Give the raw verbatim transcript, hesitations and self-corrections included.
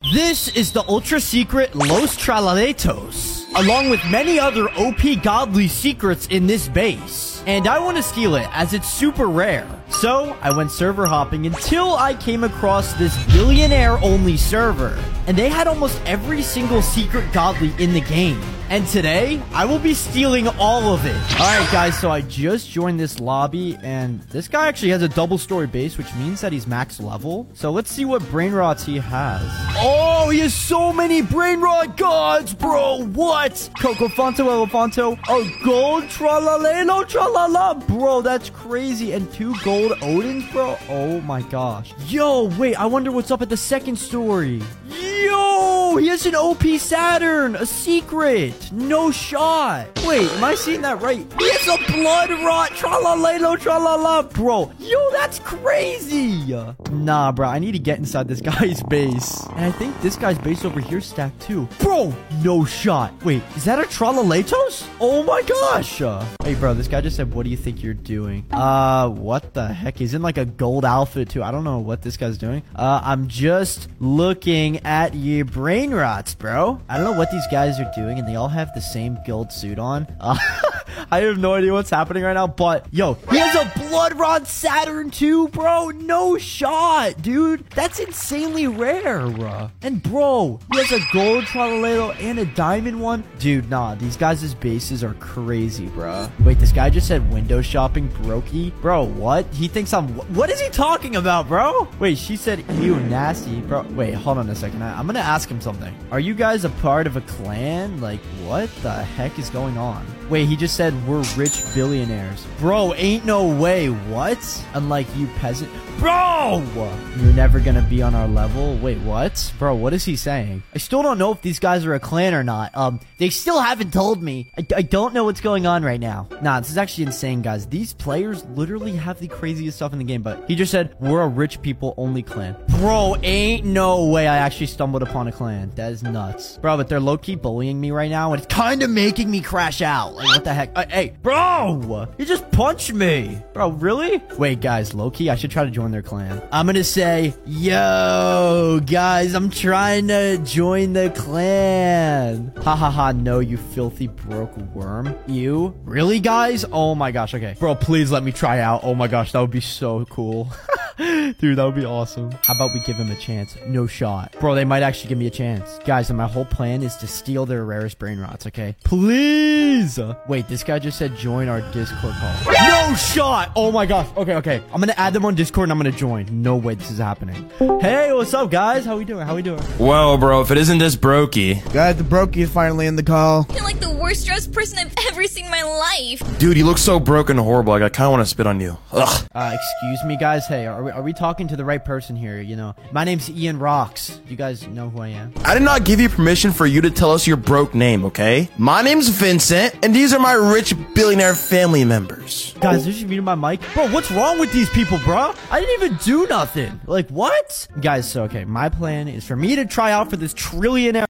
This is the ultra secret Los Tralaletos, along with many other O P godly secrets in this base. And I want to steal it as it's super rare. So I went server hopping until I came across this billionaire only server. And they had almost every single secret godly in the game. And today, I will be stealing all of it. Alright guys, so I just joined this lobby, and this guy actually has a double story base, which means that he's max level. So let's see what brain rots he has. Oh, he has so many brain rot gods, bro. What? Coco Fonto, Elefanto, a gold tralalelo tralala. Bro, that's crazy. And two gold Odins, bro. Oh my gosh. Yo, wait, I wonder what's up at the second story. Yo, he has an O P Saturn, a secret. No shot. Wait, am I seeing that right? He has a blood rot. Tralalelo, tralala. Bro, yo, that's crazy. Nah, bro, I need to get inside this guy's base. And I think this guy's base over here stacked too. Bro, no shot. Wait, is that a Tralaletos? Oh my gosh. Uh, hey, bro, this guy just said, what do you think you're doing? Uh, what the heck? He's in like a gold outfit too. I don't know what this guy's doing. Uh, I'm just looking at your brain rots, bro. I don't know what these guys are doing, and they all have the same guild suit on. Uh, I have no idea what's happening right now, but yo, he has a blood rot Saturn too, bro. No shot, dude. That's insanely rare, bro. And bro, he has a gold Tralalelo and a diamond one. Dude, nah, these guys' bases are crazy, bro. Wait, this guy just said window shopping brokey? Bro, what? He thinks I'm... What is he talking about, bro? Wait, she said, ew, nasty. Bro, wait, hold on a second. I, I'm gonna ask him something. Are you guys a part of a clan? Like, what the heck is going on? Wait, he just said we're rich billionaires. Bro, ain't no way. What? Unlike you peasant. Bro! You're never gonna be on our level? Wait, what? Bro, what is he saying? I still don't know if these guys are a clan or not. Um, they still haven't told me. I, I don't know what's going on right now. Nah, this is actually insane, guys. These players literally have the craziest stuff in the game, but he just said, we're a rich people only clan. Bro, ain't no way I actually stumbled upon a clan. That is nuts. Bro, but they're low-key bullying me right now, and it's kind of making me crash out. Like, what the heck? Uh, hey, bro! You just punched me! Bro, really? Wait, guys, low-key, I should try to join their clan. I'm gonna say, yo, guys, I'm trying to join the clan. Ha ha ha, no, you filthy broke worm. You? Really, guys? Oh my gosh, okay. Bro, please let me try out. Oh my gosh, that would be so cool. Dude, that would be awesome. How about we give him a chance? No shot. Bro, they might actually give me a chance. Guys, and my whole plan is to steal their rarest brain rots, okay? Please! Wait, this guy just said join our Discord call. No shot! Oh my gosh. Okay, okay. I'm gonna add them on Discord and I'm gonna join. No way this is happening. Hey, what's up, guys? How we doing? How we doing? Whoa, bro, if it isn't this brokey. God, the brokey is finally in the call. You're like the worst dressed person I've ever seen in my life. Dude, you look so broken and horrible. Like, I kind of want to spit on you. Ugh. Uh, excuse me, guys. Hey, are we, are we talking to the right person here? You know, my name's Ian Rocks. You guys know who I am? I did not give you permission for you to tell us your broke name, okay? My name's Vincent, and these are my rich billionaire family members. Guys, did you mute my mic? Bro, what's wrong with these people, bro? I didn't even do nothing. Like, what? Guys, so, okay, my plan is for me to try out for this trillionaire